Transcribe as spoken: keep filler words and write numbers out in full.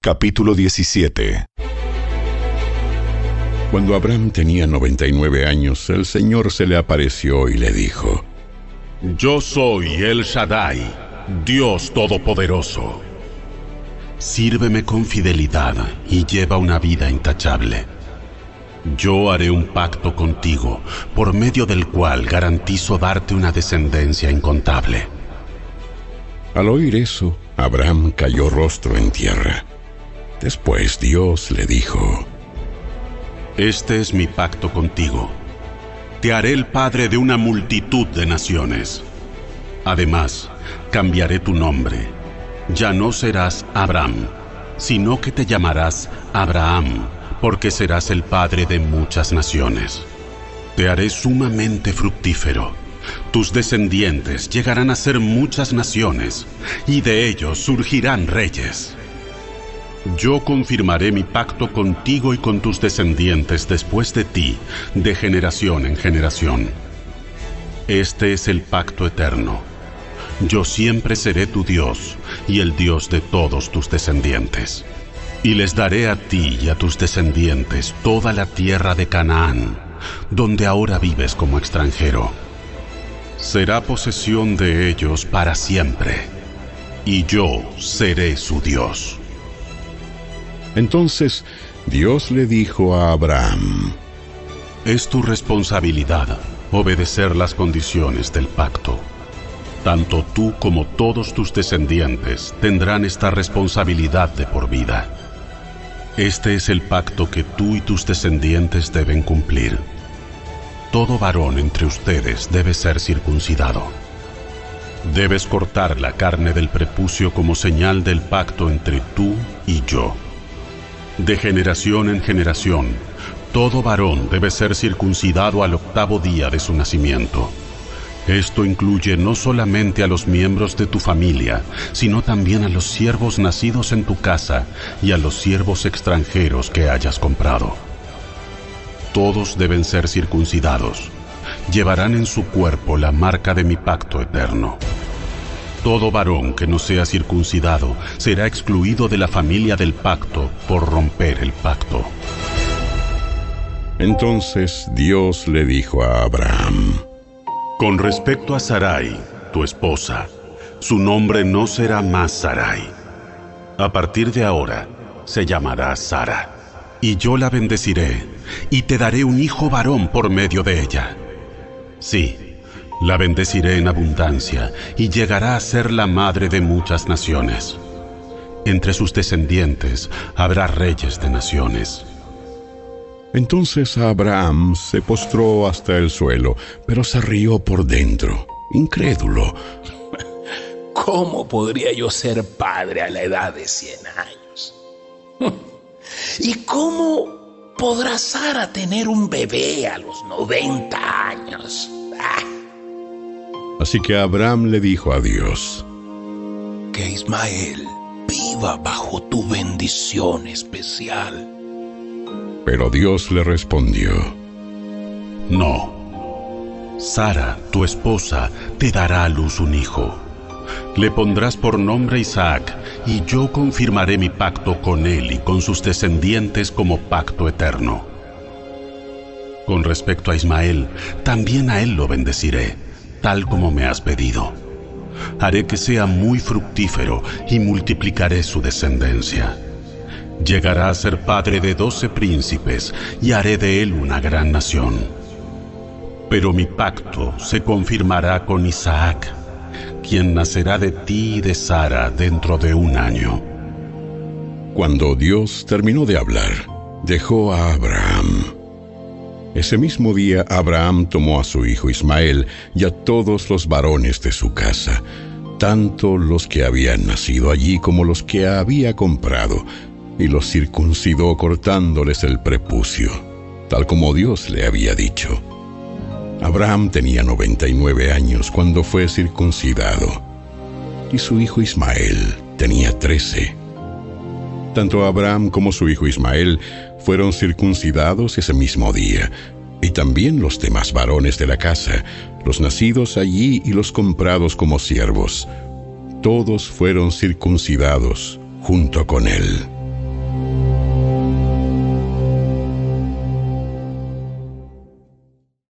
Capítulo diecisiete. Cuando Abraham tenía noventa y nueve años, el Señor se le apareció y le dijo: Yo soy El Shaddai, Dios Todopoderoso. Sírveme con fidelidad y lleva una vida intachable. Yo haré un pacto contigo, por medio del cual garantizo darte una descendencia incontable. Al oír eso, Abraham cayó rostro en tierra. Después Dios le dijo: Este es mi pacto contigo. Te haré el padre de una multitud de naciones. Además, cambiaré tu nombre. Ya no serás Abram, sino que te llamarás Abraham, porque serás el padre de muchas naciones. Te haré sumamente fructífero. Tus descendientes llegarán a ser muchas naciones, y de ellos surgirán reyes. Yo confirmaré mi pacto contigo y con tus descendientes después de ti, de generación en generación. Este es el pacto eterno. Yo siempre seré tu Dios y el Dios de todos tus descendientes. Y les daré a ti y a tus descendientes toda la tierra de Canaán, donde ahora vives como extranjero. Será posesión de ellos para siempre, y yo seré su Dios. Entonces Dios le dijo a Abraham: Es tu responsabilidad obedecer las condiciones del pacto. Tanto tú como todos tus descendientes tendrán esta responsabilidad de por vida. Este es el pacto que tú y tus descendientes deben cumplir. Todo varón entre ustedes debe ser circuncidado. Debes cortar la carne del prepucio como señal del pacto entre tú y yo. De generación en generación, todo varón debe ser circuncidado al octavo día de su nacimiento. Esto incluye no solamente a los miembros de tu familia, sino también a los siervos nacidos en tu casa y a los siervos extranjeros que hayas comprado. Todos deben ser circuncidados. Llevarán en su cuerpo la marca de mi pacto eterno. Todo varón que no sea circuncidado será excluido de la familia del pacto por romper el pacto. Entonces Dios le dijo a Abraham: Con respecto a Sarai, tu esposa, su nombre no será más Sarai. A partir de ahora, se llamará Sara. Y yo la bendeciré, y te daré un hijo varón por medio de ella. Sí, la bendeciré en abundancia, y llegará a ser la madre de muchas naciones. Entre sus descendientes habrá reyes de naciones. Entonces Abraham se postró hasta el suelo, pero se rió por dentro, incrédulo. ¿Cómo podría yo ser padre a la edad de cien años? ¿Y cómo podrá Sara tener un bebé a los noventa años? Ah. Así que Abraham le dijo a Dios: Que Ismael viva bajo tu bendición especial. Pero Dios le respondió: No. Sara, tu esposa, te dará a luz un hijo. Le pondrás por nombre Isaac, y yo confirmaré mi pacto con él y con sus descendientes como pacto eterno. Con respecto a Ismael, también a él lo bendeciré, tal como me has pedido. Haré que sea muy fructífero y multiplicaré su descendencia. Llegará a ser padre de doce príncipes y haré de él una gran nación. Pero mi pacto se confirmará con Isaac, quien nacerá de ti y de Sara dentro de un año. Cuando Dios terminó de hablar, dejó a Abraham. Ese mismo día Abraham tomó a su hijo Ismael y a todos los varones de su casa, tanto los que habían nacido allí como los que había comprado, y los circuncidó cortándoles el prepucio, tal como Dios le había dicho. Abraham tenía noventa y nueve años cuando fue circuncidado, y su hijo Ismael tenía trece. Tanto Abraham como su hijo Ismael fueron circuncidados ese mismo día, y también los demás varones de la casa, los nacidos allí y los comprados como siervos. Todos fueron circuncidados junto con él.